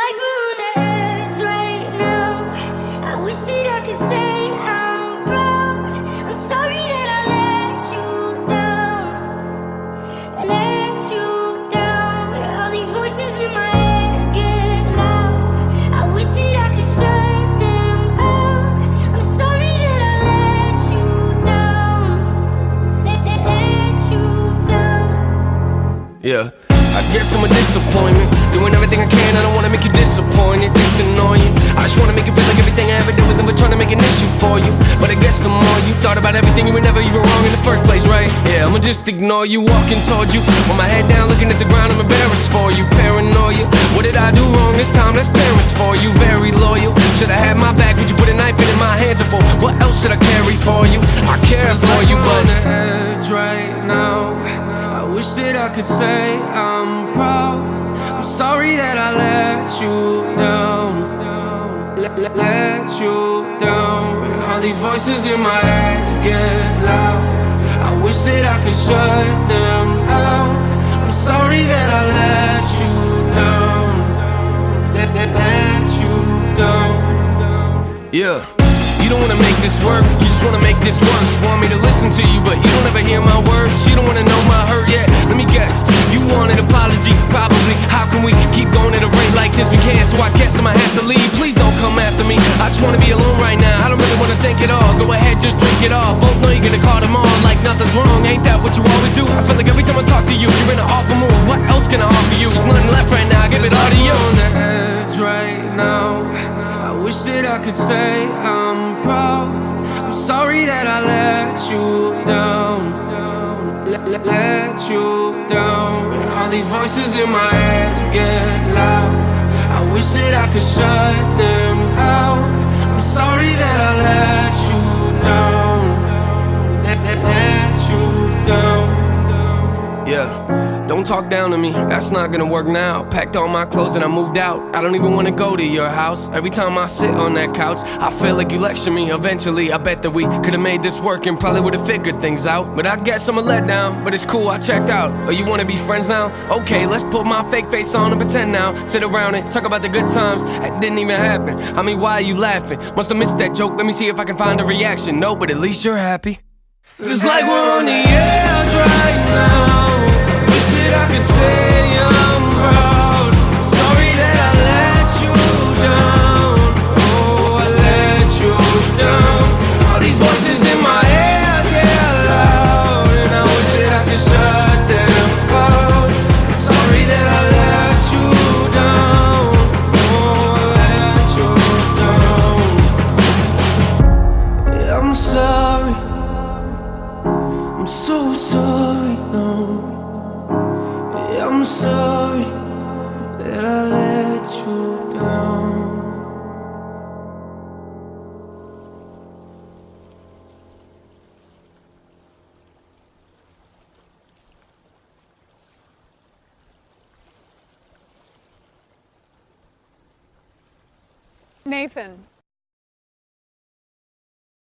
like we're on the edge right now. I wish that I could say I'm proud. I'm sorry that I let you down. Let you down. All these voices in my head get loud. I wish that I could shut them out. I'm sorry that I let you down. Let you down. Yeah, I guess I'm a disappointment. Doing everything I can, I don't wanna make you disappointed. It's annoying. I just wanna make you feel like everything I ever did was never trying to make an issue for you. But I guess the more you thought about everything, you were never even wrong in the first place, right? Yeah, I'ma just ignore you, walking towards you with my head down, looking at the ground. I'm embarrassed for you, paranoia. What did I do wrong this time? That's parents for you, very loyal. Should've had my back, would you put a knife in my hands for? What else should I carry for you? I care for you, but on the edge right now. I wish that I could say I'm proud. I'm sorry that I let you down. Let you down. All these voices in my head get loud. I wish that I could shut them out. I'm sorry that I let you down. Let you down. Yeah. You don't wanna make this work, you just wanna make this worse. Want me to listen to you, but you don't ever hear my words. You don't wanna know my hurt yet. Let me guess, you want an apology, probably. How can we keep going at a rate like this? We can't, so I guess I'ma have to leave. Please don't come after me, I just wanna be alone right now. I don't really wanna think at all, go ahead, just drink it all. Both know you're gonna call them on like nothing's wrong. Ain't that what you always do? I feel like every time I talk to you, you're in an awful mood. What else can I offer you? There's nothing left right now, I give it all to you. On the edge right now. I wish that I could say I'm proud. I'm sorry that I let you down. Let you down. All these voices in my head get loud. I wish that I could shut them out. I'm sorry that I let you down. Let you down. Yeah. Don't talk down to me, that's not gonna work now. Packed all my clothes and I moved out. I don't even wanna go to your house. Every time I sit on that couch, I feel like you lecture me. Eventually, I bet that we could've made this work and probably would've figured things out. But I guess I'm a letdown, but it's cool, I checked out. Oh, you wanna be friends now? Okay, let's put my fake face on and pretend now. Sit around and talk about the good times that didn't even happen. I mean, why are you laughing? Must've missed that joke, let me see if I can find a reaction. No, but at least you're happy. Feels like we're on the edge right now. I could say I'm proud. Sorry that I let you down. Oh, I let you down. All these voices in my head get loud, and I wish that I could shut them out. Sorry that I let you down. Oh, I let you down. Yeah, I'm sorry. I'm so sorry now. I'm sorry that I let you down. Nathan.